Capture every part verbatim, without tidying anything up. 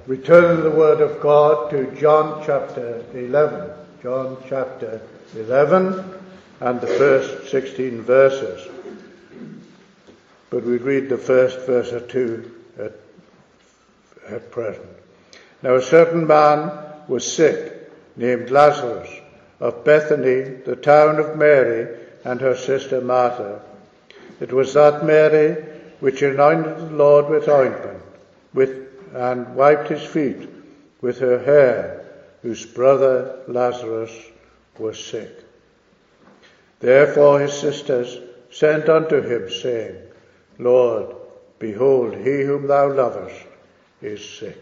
We turn to the Word of God to John chapter eleven. John chapter eleven and the first sixteen verses. But we read the first verse or two at, at present. Now a certain man was sick, named Lazarus, of Bethany, the town of Mary, and her sister Martha. It was that Mary which anointed the Lord with ointment, with and wiped his feet with her hair, whose brother Lazarus was sick. Therefore his sisters sent unto him, saying, Lord, behold, he whom thou lovest is sick.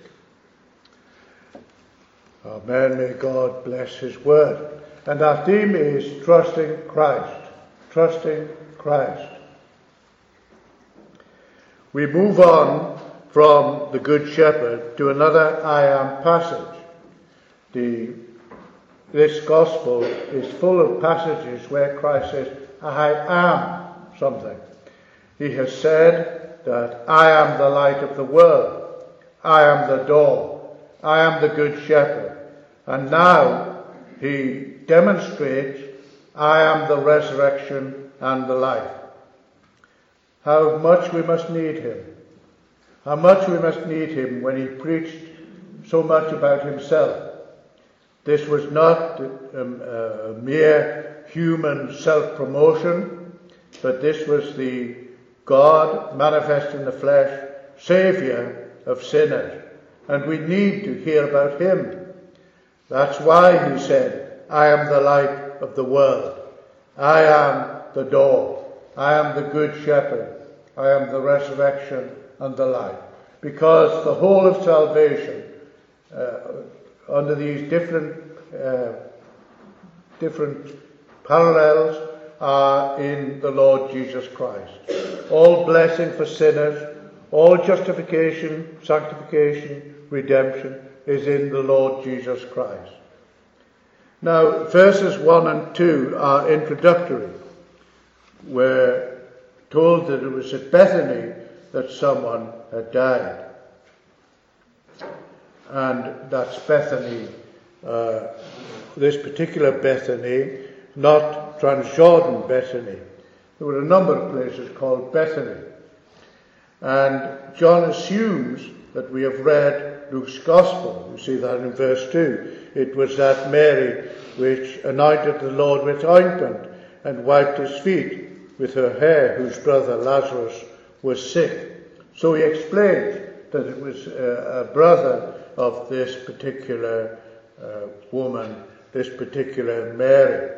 Amen. May God bless his word. And our theme is trusting Christ. Trusting Christ. We move on from the Good Shepherd to another I am passage. The, this gospel is full of passages where Christ says, I am something. He has said that I am the light of the world. I am the door. I am the Good Shepherd. And now he demonstrates, I am the resurrection and the life. How much we must need him. How much we must need him when he preached so much about himself. This was not um, a mere human self-promotion, but this was the God manifest in the flesh, Saviour of sinners. And we need to hear about him. That's why he said, I am the light of the world. I am the door. I am the Good Shepherd. I am the resurrection and the life. Because the whole of salvation, uh, under these different uh, different parallels, are in the Lord Jesus Christ. All blessing for sinners, all justification, sanctification, redemption is in the Lord Jesus Christ. Now, verses one and two are introductory. We're told that it was at Bethany that someone had died. And that's Bethany, uh, this particular Bethany, not Transjordan Bethany. There were a number of places called Bethany. And John assumes that we have read Luke's Gospel. You see that in verse two. It was that Mary which anointed the Lord with ointment and wiped his feet with her hair, whose brother Lazarus was sick. So he explains that it was uh, a brother of this particular uh, woman, this particular Mary.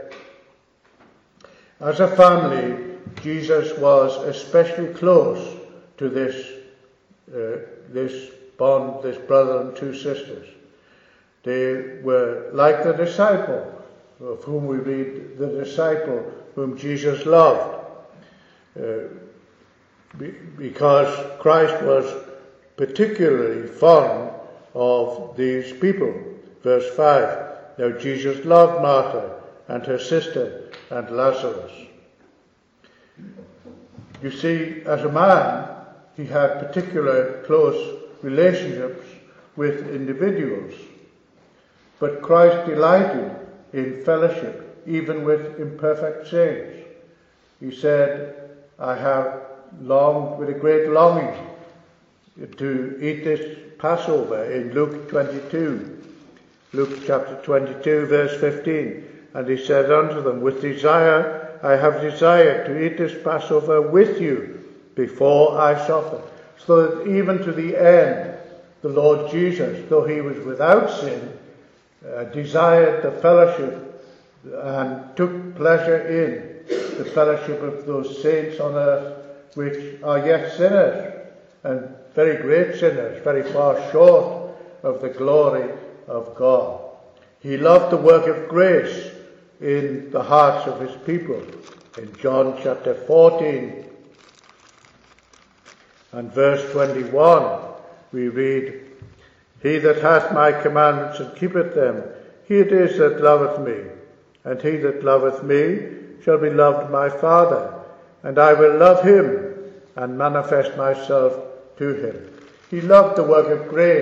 As a family, Jesus was especially close to this uh, this bond, this brother and two sisters. They were like the disciple, of whom we read, the disciple whom Jesus loved. Uh, because Christ was particularly fond of these people. Verse five, now Jesus loved Martha and her sister and Lazarus. You see, as a man, he had particular close relationships with individuals. But Christ delighted in fellowship, even with imperfect saints. He said, I have longed with a great longing to eat this Passover in Luke twenty-two. Luke chapter twenty-two, verse fifteen. And he said unto them, with desire I have desired to eat this Passover with you before I suffer. So that even to the end, the Lord Jesus, though he was without sin, uh, desired the fellowship and took pleasure in the fellowship of those saints on earth which are yet sinners, and very great sinners, very far short of the glory of God. He loved the work of grace in the hearts of his people. In John chapter fourteen and verse twenty-one, we read, he that hath my commandments and keepeth them, he it is that loveth me, and he that loveth me shall be loved my Father, and I will love him and manifest myself to him. He loved the work of grace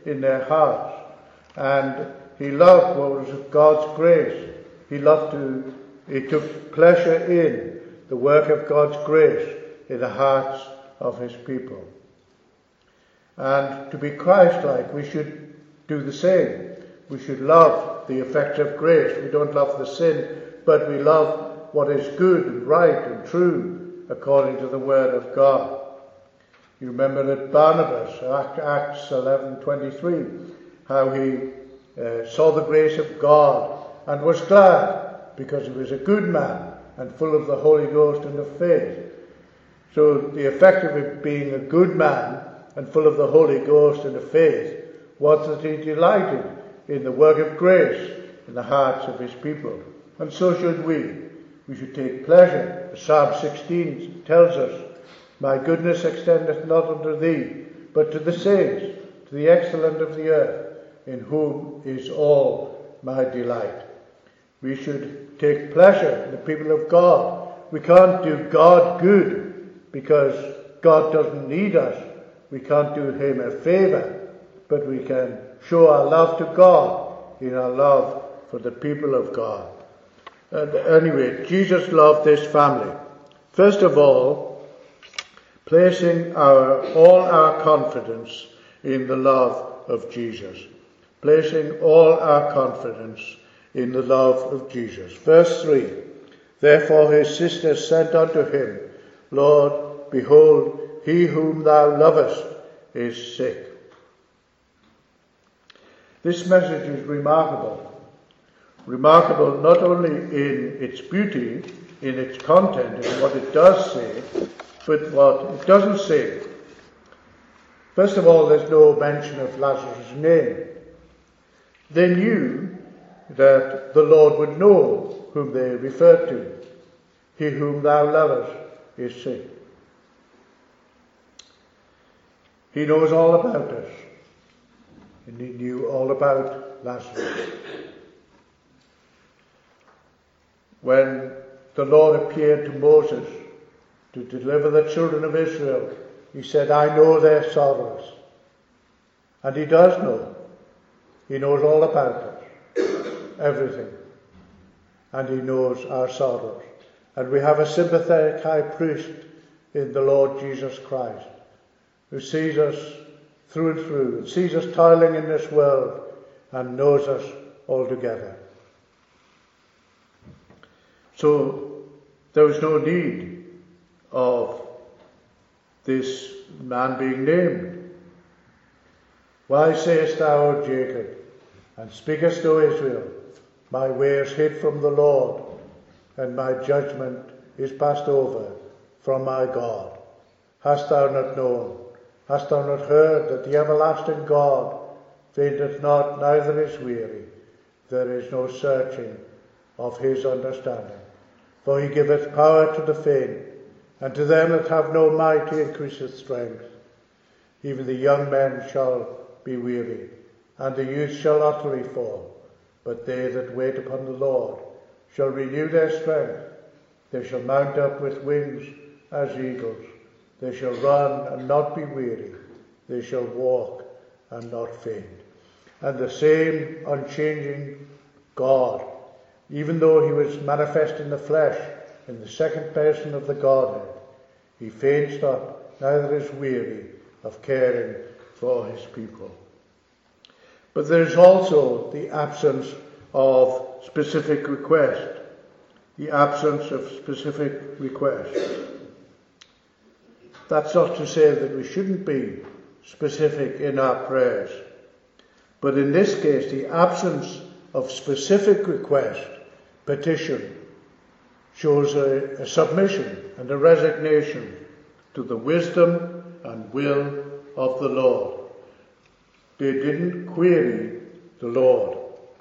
in their hearts. And he loved what was of God's grace. He loved to, he took pleasure in the work of God's grace in the hearts of his people. And to be Christ-like, we should do the same. We should love the effects of grace. We don't love the sin, but we love what is good and right and true according to the word of God. You remember that Barnabas, Acts eleven twenty-three, how he uh, saw the grace of God and was glad because he was a good man and full of the Holy Ghost and of faith. So the effect of it being a good man and full of the Holy Ghost and of faith was that he delighted in the work of grace in the hearts of his people. And so should we. We should take pleasure. Psalm sixteen tells us, "My goodness extendeth not unto thee, but to the saints, to the excellent of the earth, in whom is all my delight." We should take pleasure in the people of God. We can't do God good because God doesn't need us. We can't do him a favour, but we can show our love to God in our love for the people of God. And anyway, Jesus loved this family. First of all, placing our all our confidence in the love of Jesus. Placing all our confidence in the love of Jesus. Verse three, "Therefore his sisters sent unto him, Lord, behold, he whom thou lovest is sick." This message is remarkable. Remarkable not only in its beauty, in its content, in what it does say, but what it doesn't say. First of all, there's no mention of Lazarus' name. They knew that the Lord would know whom they referred to. He whom thou lovest is sick. He knows all about us. And he knew all about Lazarus. When the Lord appeared to Moses to deliver the children of Israel, he said, "I know their sorrows." And he does know. He knows all about us. Everything. And he knows our sorrows. And we have a sympathetic high priest in the Lord Jesus Christ, who sees us through and through, and sees us toiling in this world, and knows us altogether. So there was no need of this man being named. "Why sayest thou, O Jacob, and speakest, O Israel, my way is hid from the Lord, and my judgment is passed over from my God? Hast thou not known? Hast thou not heard that the everlasting God fainteth not, neither is weary? There is no searching of his understanding. For he giveth power to the faint, and to them that have no might he increaseth strength. Even the young men shall be weary, and the youth shall utterly fall. But they that wait upon the Lord shall renew their strength. They shall mount up with wings as eagles. They shall run and not be weary. They shall walk and not faint." And the same unchanging God, even though he was manifest in the flesh, in the second person of the Godhead, he faints not, neither is weary of caring for his people. But there is also the absence of specific request. The absence of specific request. That's not to say that we shouldn't be specific in our prayers. But in this case, the absence of specific request, petition, shows a, a submission and a resignation to the wisdom and will of the Lord. They didn't query the Lord.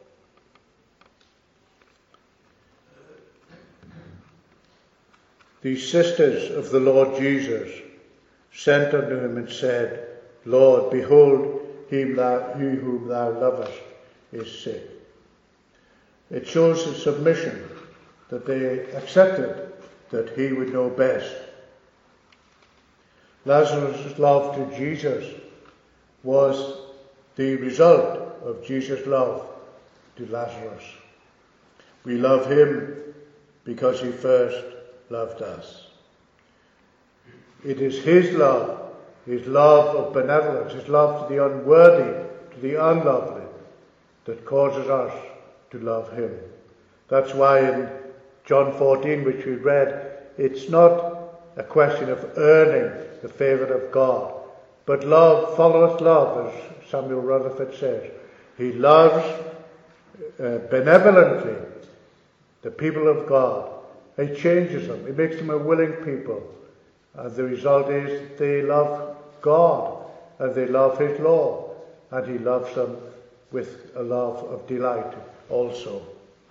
These sisters of the Lord Jesus sent unto him and said, "Lord, behold, him thou, he whom thou lovest is sick." It shows a submission, that they accepted that he would know best. Lazarus' love to Jesus was the result of Jesus' love to Lazarus. We love him because he first loved us. It is his love, his love of benevolence, his love to the unworthy, to the unlovely, that causes us to love him. That's why in John fourteen, which we read, it's not a question of earning the favour of God, but love followeth love, as Samuel Rutherford says. He loves uh, benevolently the people of God. He changes them. He makes them a willing people. And the result is they love God and they love his law. And he loves them with a love of delight also.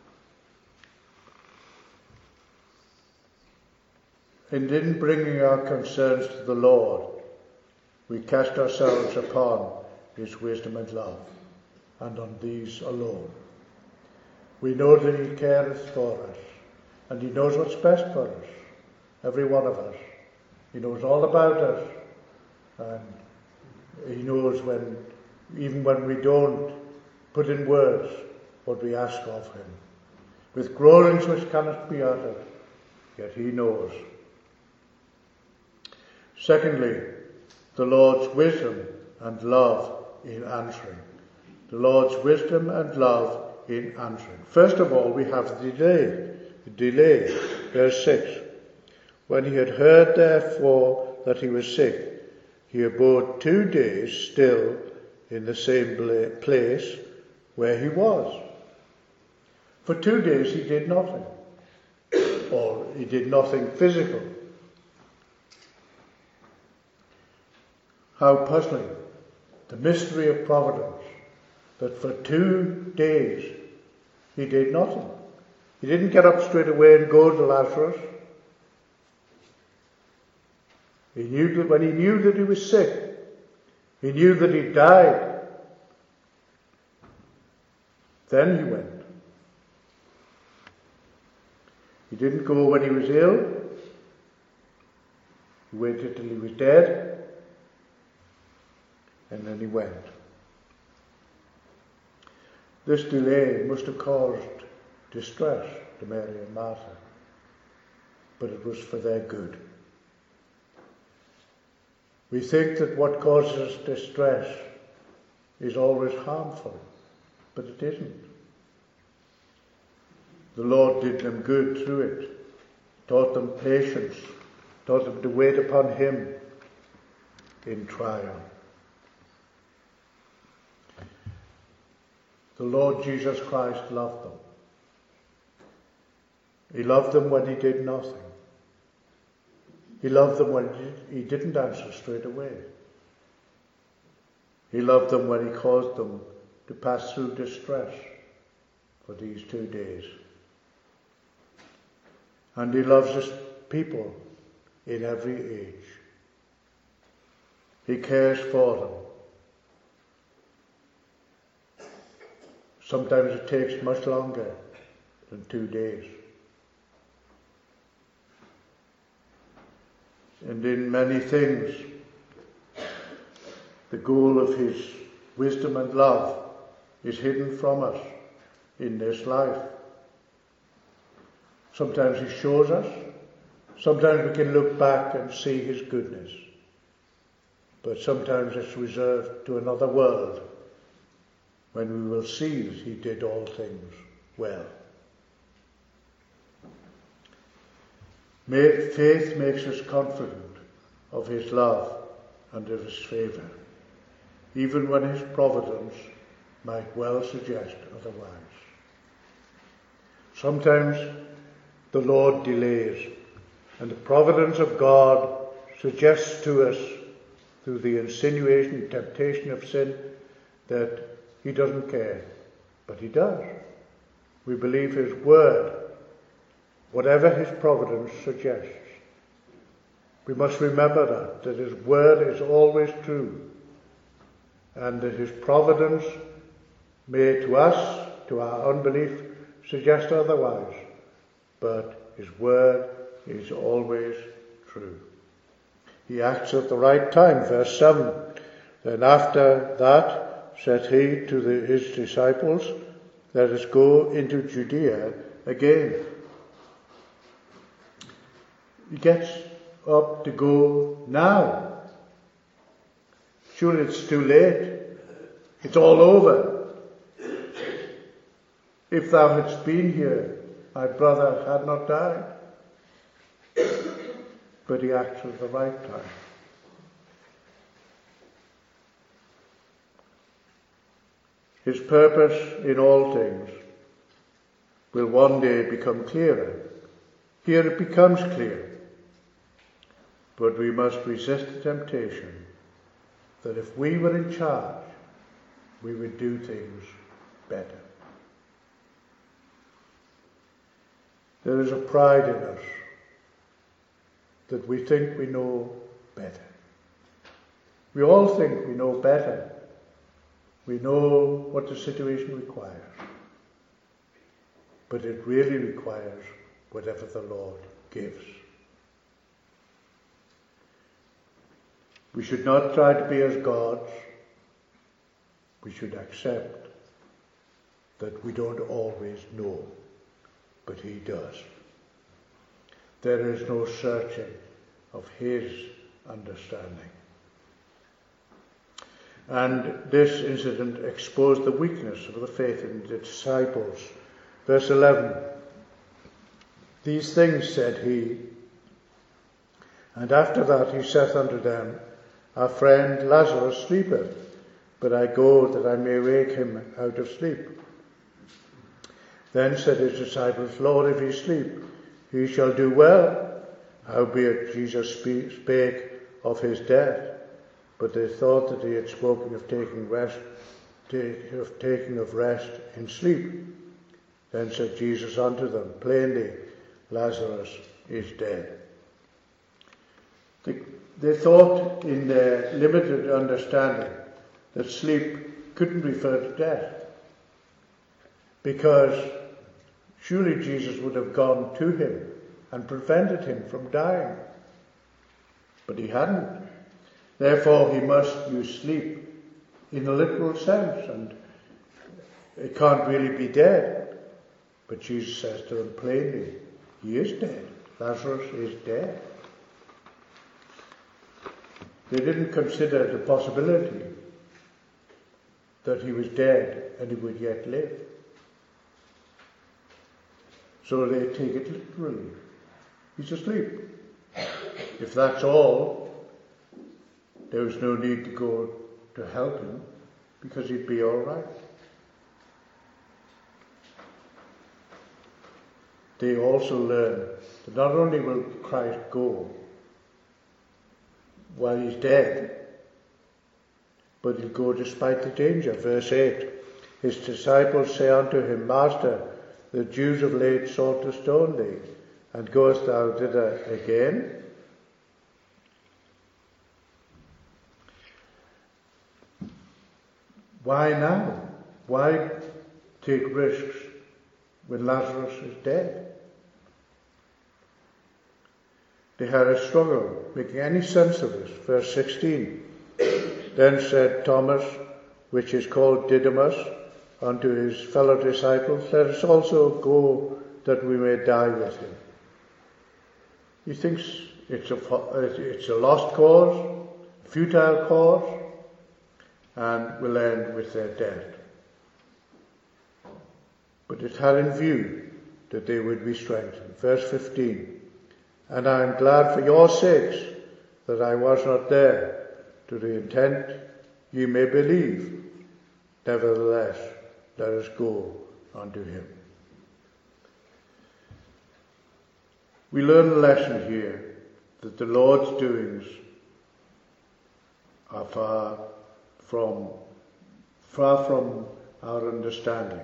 And in bringing our concerns to the Lord, we cast ourselves upon his wisdom and love, and on these alone. We know that he careth for us, and he knows what's best for us, every one of us. He knows all about us, and he knows when, even when we don't put in words what we ask of him. With groanings which cannot be uttered, yet he knows. Secondly, the Lord's wisdom and love in answering. The Lord's wisdom and love in answering. First of all, we have the delay. The delay, verse six. When he had heard, therefore, that he was sick, he abode two days still in the same place where he was. For two days he did nothing, or he did nothing physical. How puzzling, the mystery of providence, that for two days he did nothing. He didn't get up straight away and go to Lazarus. He knew that when he knew that he was sick, he knew that he died, then he went. He didn't go when he was ill. He waited till he was dead. And then he went. This delay must have caused distress to Mary and Martha, but it was for their good. We think that what causes distress is always harmful, but it isn't. The Lord did them good through it, taught them patience, taught them to wait upon him in trial. The Lord Jesus Christ loved them. He loved them when he did nothing. He loved them when he didn't answer straight away. He loved them when he caused them to pass through distress for these two days. And he loves his people in every age. He cares for them. Sometimes it takes much longer than two days. And in many things, the goal of his wisdom and love is hidden from us in this life. Sometimes he shows us. Sometimes we can look back and see his goodness. But sometimes it's reserved to another world, when we will see that he did all things well. Faith makes us confident of his love and of his favour, even when his providence might well suggest otherwise. Sometimes the Lord delays, and the providence of God suggests to us, through the insinuation and temptation of sin, that he doesn't care, but he does. We believe his word, whatever his providence suggests. We must remember that, that his word is always true, and that his providence may to us, to our unbelief, suggest otherwise, but his word is always true. He acts at the right time, verse seven. Then after that, said he to the, his disciples, let us go into Judea again. He gets up to go now. Surely it's too late. It's all over. If thou hadst been here, my brother had not died. But he acts at the right time. His purpose in all things will one day become clearer. Here it becomes clear. But we must resist the temptation that if we were in charge, we would do things better. There is a pride in us that we think we know better. We all think we know better. We know what the situation requires. But it really requires whatever the Lord gives. We should not try to be as gods. We should accept that we don't always know, but he does. There is no searching of his understanding. And this incident exposed the weakness of the faith in the disciples. Verse eleven. These things said he, and after that he saith unto them, our friend Lazarus sleepeth, but I go that I may wake him out of sleep. Then said his disciples, Lord, if he sleep, he shall do well. Howbeit Jesus spake of his death. But they thought that he had spoken of taking rest, of taking of rest in sleep. Then said Jesus unto them, plainly, Lazarus is dead. They, they thought in their limited understanding that sleep couldn't refer to death, because surely Jesus would have gone to him and prevented him from dying. But he hadn't. Therefore he must use sleep in a literal sense, and it can't really be dead. But Jesus says to them plainly, he is dead. Lazarus is dead. They didn't consider the possibility that he was dead and he would yet live. So they take it literally. He's asleep. If that's all, there was no need to go to help him, because he'd be all right. They also learn that not only will Christ go while he's dead, but he'll go despite the danger. Verse eight, his disciples say unto him, Master, the Jews of late sought to stone thee, and goest thou thither again? Why now? Why take risks when Lazarus is dead? They had a struggle making any sense of this. Verse sixteen. Then said Thomas, which is called Didymus, unto his fellow disciples, let us also go that we may die with him. He thinks it's a, it's a lost cause, a futile cause, and will end with their death. But it had in view that they would be strengthened. Verse fifteen, and I am glad for your sakes that I was not there, to the intent ye may believe. Nevertheless, let us go unto him. We learn a lesson here that the Lord's doings are far from far from our understanding.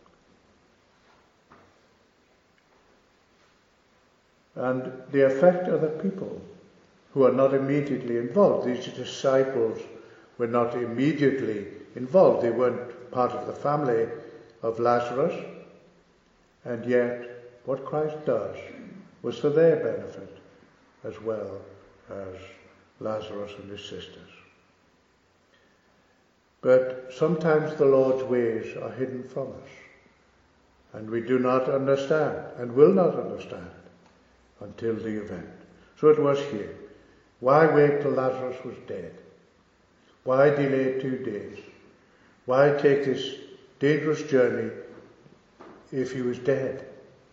And they affect other people who are not immediately involved. These disciples were not immediately involved. They weren't part of the family of Lazarus. And yet, what Christ does was for their benefit as well as Lazarus and his sisters. But sometimes the Lord's ways are hidden from us, and we do not understand, and will not understand, until the event. So it was here. Why wait till Lazarus was dead? Why delay two days? Why take this dangerous journey if he was dead?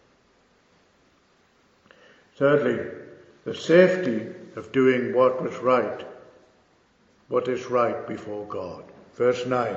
Thirdly, the safety of doing what was right, what is right before God. Verse nine.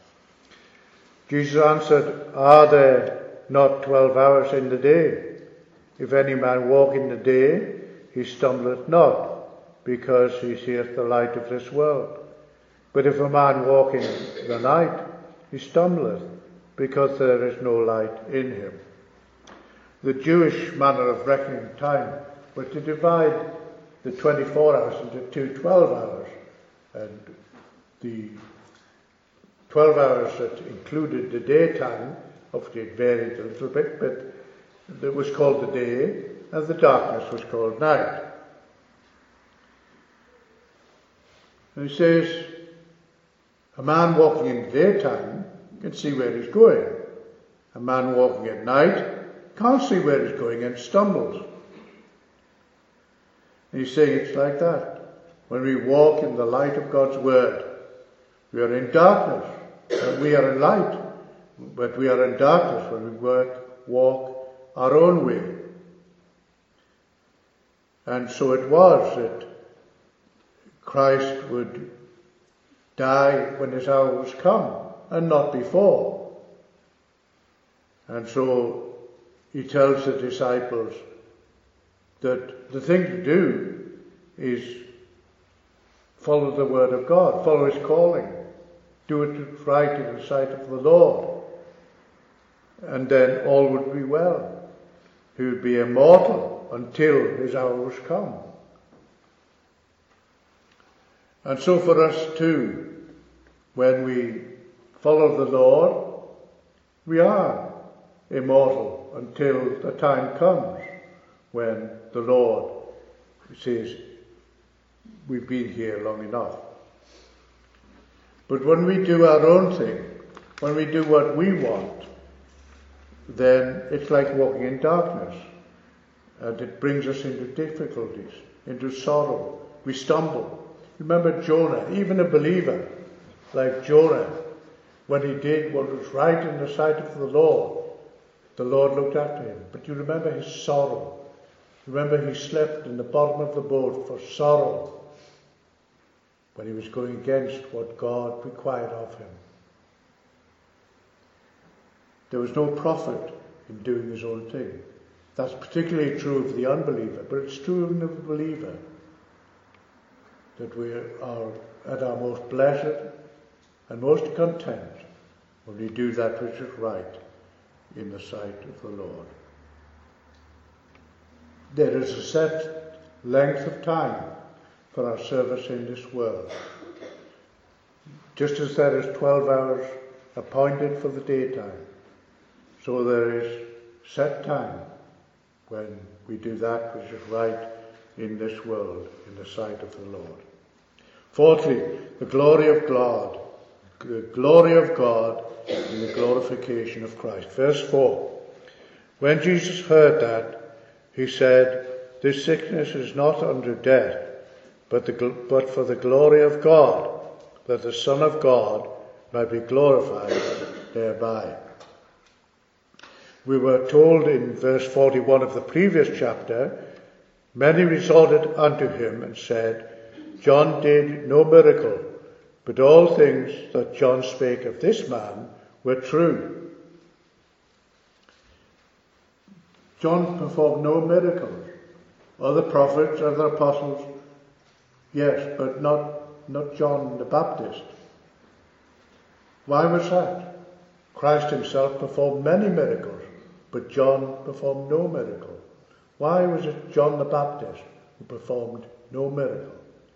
Jesus answered, Are there not twelve hours in the day? If any man walk in the day, he stumbleth not, because he seeth the light of this world. But if a man walk in the night, he stumbleth, because there is no light in him. The Jewish manner of reckoning time was to divide the twenty-four hours into two twelve hours. And the twelve hours that included the daytime, obviously it varied a little bit, but it was called the day, and the darkness was called night. And he says, a man walking in the daytime can see where he's going. A man walking at night can't see where he's going and stumbles. And he's saying it's like that. When we walk in the light of God's word, we are in darkness, but we are in light. But we are in darkness when we work, walk our own way. And so it was that Christ would die when his hour was come, and not before. And so he tells the disciples that the thing to do is follow the word of God, follow his calling, do it right in the sight of the Lord, and then all would be well. He would be immortal until his hour was come. And so for us too, when we follow the Lord, we are immortal until the time comes when the Lord says, we've been here long enough. But when we do our own thing, when we do what we want, then it's like walking in darkness. And it brings us into difficulties, into sorrow. We stumble. Remember Jonah, even a believer like Jonah, when he did what was right in the sight of the Lord, the Lord looked after him. But you remember his sorrow. Remember he slept in the bottom of the boat for sorrow when he was going against what God required of him. There was no profit in doing his own thing. That's particularly true of the unbeliever, but it's true of the believer that we are at our most blessed and most content when we do that which is right in the sight of the Lord. There is a set length of time for our service in this world. Just as there is twelve hours appointed for the daytime, so there is set time when we do that which is right in this world, in the sight of the Lord. Fourthly, the glory of God, the glory of God in the glorification of Christ. Verse four. When Jesus heard that, he said, This sickness is not unto death, but, the, but for the glory of God, that the Son of God might be glorified thereby. We were told in verse forty-one of the previous chapter, many resorted unto him and said, John did no miracle, but all things that John spake of this man were true. John performed no miracles. Other prophets, other apostles, yes, but not, not John the Baptist. Why was that? Christ himself performed many miracles, but John performed no miracle. Why was it John the Baptist who performed no miracle?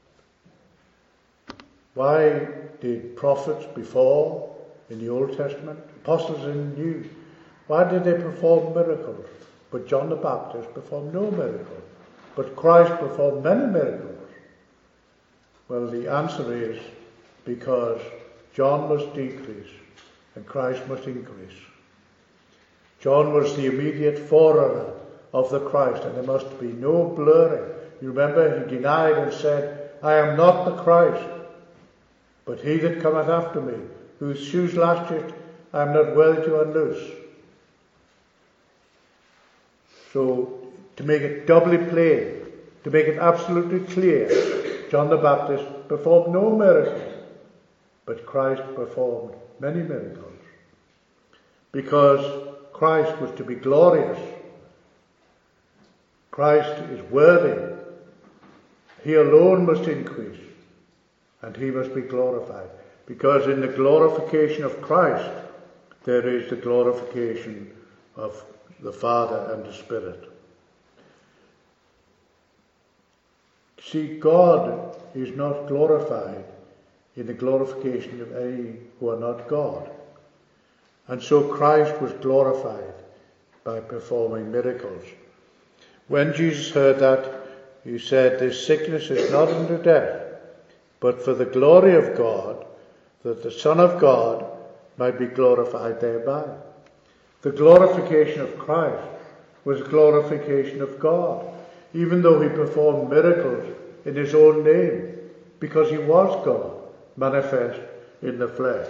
Why did prophets before in the Old Testament, apostles in the New, why did they perform miracles? But John the Baptist performed no miracle. But Christ performed many miracles. Well, the answer is because John must decrease and Christ must increase. John was the immediate forerunner of the Christ, and there must be no blurring. You remember, he denied and said, I am not the Christ, but he that cometh after me, whose shoes latchet I am not worthy to unloose. So, to make it doubly plain, to make it absolutely clear, John the Baptist performed no miracles, but Christ performed many miracles. Because Christ was to be glorious. Christ is worthy. He alone must increase, and he must be glorified. Because in the glorification of Christ, there is the glorification of the Father and the Spirit. See, God is not glorified in the glorification of any who are not God. And so Christ was glorified by performing miracles. When Jesus heard that, he said, this sickness is not unto death, but for the glory of God, that the Son of God might be glorified thereby. The glorification of Christ was glorification of God, even though he performed miracles in his own name, because he was God, manifest in the flesh.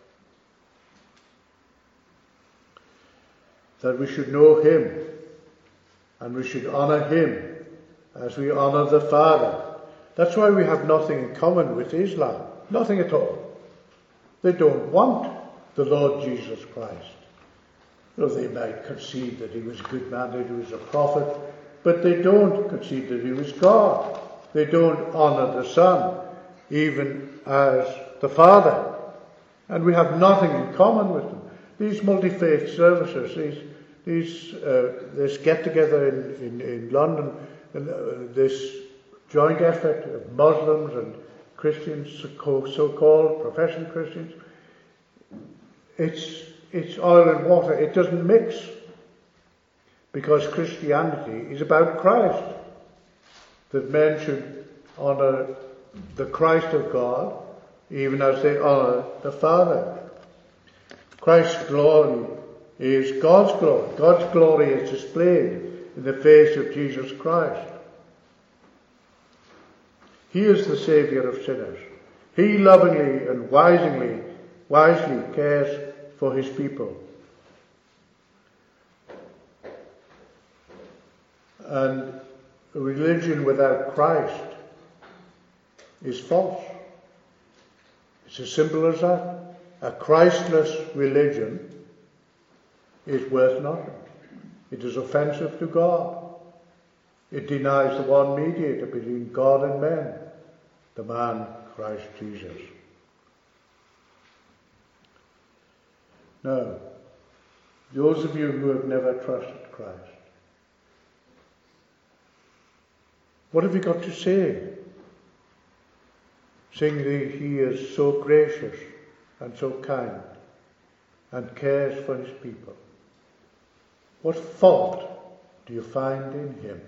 That we should know him, and we should honour him as we honour the Father. That's why we have nothing in common with Islam. Nothing at all. They don't want the Lord Jesus Christ. Though they might concede that he was a good man, that he was a prophet, but they don't concede that he was God. They don't honour the Son, even as the Father. And we have nothing in common with them. These multi-faith services, these, these, uh, this get-together in, in, in London, and, uh, this joint effort of Muslims and Christians, so-called professing Christians, it's, it's oil and water. It doesn't mix. Because Christianity is about Christ. That men should honour the Christ of God, even as they honour the Father. Christ's glory is God's glory. God's glory is displayed in the face of Jesus Christ. He is the Saviour of sinners. He lovingly and wisely, wisely cares for his people. And a religion without Christ is false. It's as simple as that. A Christless religion is worth nothing. It is offensive to God. It denies the one mediator between God and men, the man Christ Jesus. Now, those of you who have never trusted Christ, what have you got to say? Saying that he is so gracious and so kind and cares for his people. What fault do you find in him?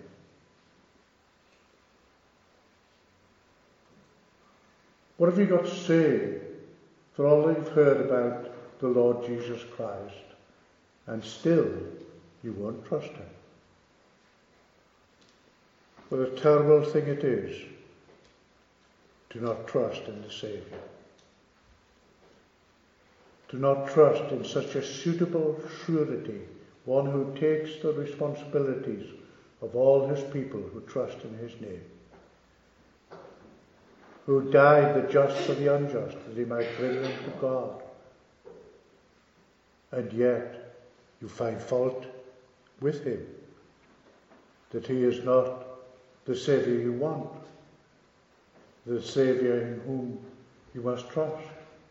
What have you got to say for all that you've heard about the Lord Jesus Christ, and still you won't trust him? What a terrible thing it is to not trust in the Saviour. To not trust in such a suitable surety, one who takes the responsibilities of all his people who trust in his name. Who died the just for the unjust, that he might bring them to God. And yet you find fault with him, that he is not the Saviour you want, the Saviour in whom you must trust.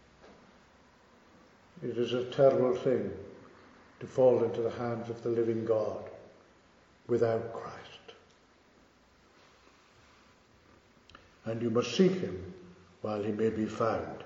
It is a terrible thing to fall into the hands of the living God without Christ. And you must seek him while he may be found.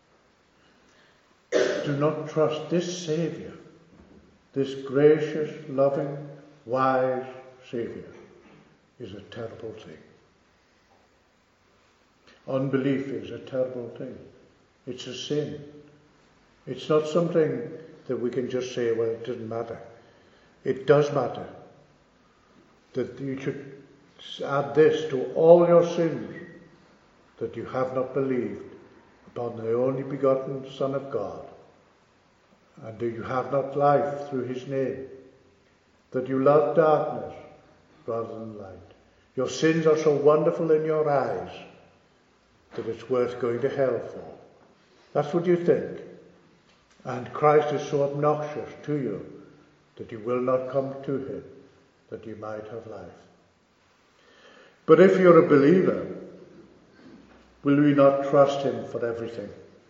Do not trust this Saviour, this gracious, loving, wise Saviour, is a terrible thing. Unbelief is a terrible thing. It's a sin. It's not something that we can just say, well, it doesn't matter. It does matter. That you should add this to all your sins, that you have not believed upon the only begotten Son of God, and that you have not life through his name, that you love darkness rather than light. Your sins are so wonderful in your eyes that it's worth going to hell for. That's what you think. And Christ is so obnoxious to you that you will not come to him, that you might have life. But if you're a believer, will we not trust him for everything?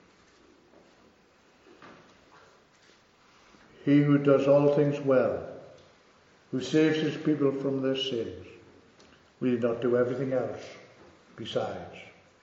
He who does all things well, who saves his people from their sins, will he not do everything else besides?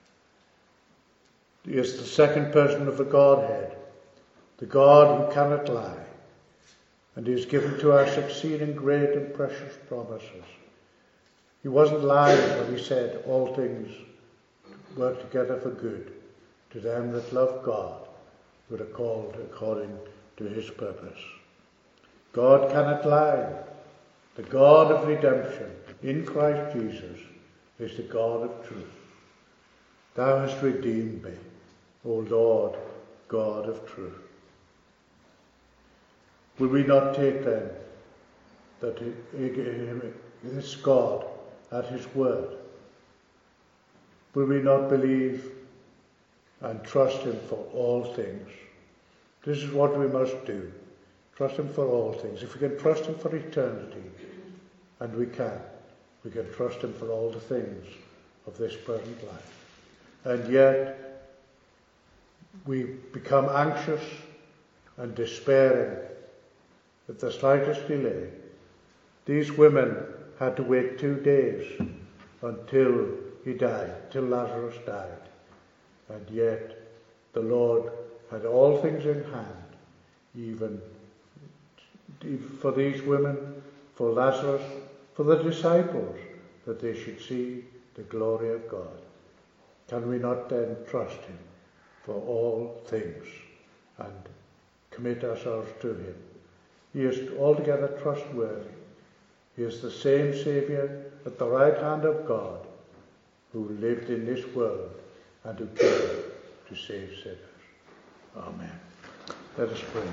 He is the second person of the Godhead, the God who cannot lie, and he has given to us exceeding great and precious promises. He wasn't lying when he said all things work together for good to them that love God, who are called according to his purpose. God cannot lie. The God of redemption in Christ Jesus is the God of truth. Thou hast redeemed me, O Lord, God of truth. Will we not take then that this God at his word? Will we not believe and trust him for all things? This is what we must do. Trust him for all things. If we can trust him for eternity, and we can, we can trust him for all the things of this present life. And yet, we become anxious and despairing at the slightest delay. These women had to wait two days until he died, till Lazarus died. And yet the Lord had all things in hand, even for these women, for Lazarus, for the disciples, that they should see the glory of God. Can we not then trust him for all things and commit ourselves to him? He is altogether trustworthy. He is the same Saviour at the right hand of God, who lived in this world and who came to save sinners. Amen. Let us pray.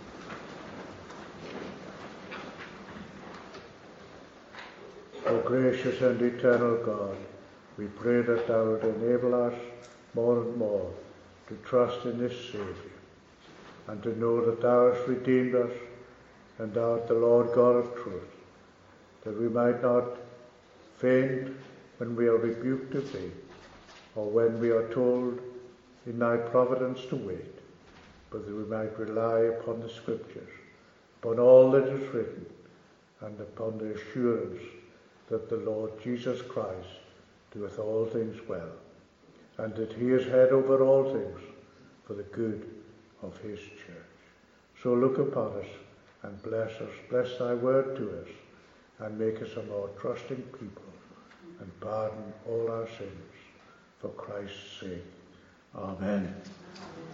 O gracious and eternal God, we pray that thou would enable us more and more to trust in this Saviour, and to know that thou hast redeemed us, and thou art the Lord God of truth, that we might not faint when we are rebuked of thee, or when we are told in thy providence to wait, but that we might rely upon the Scriptures, upon all that is written, and upon the assurance that the Lord Jesus Christ doeth all things well, and that he is head over all things for the good of his church. So look upon us and bless us, bless thy word to us, and make us a more trusting people, and pardon all our sins for Christ's sake. Amen.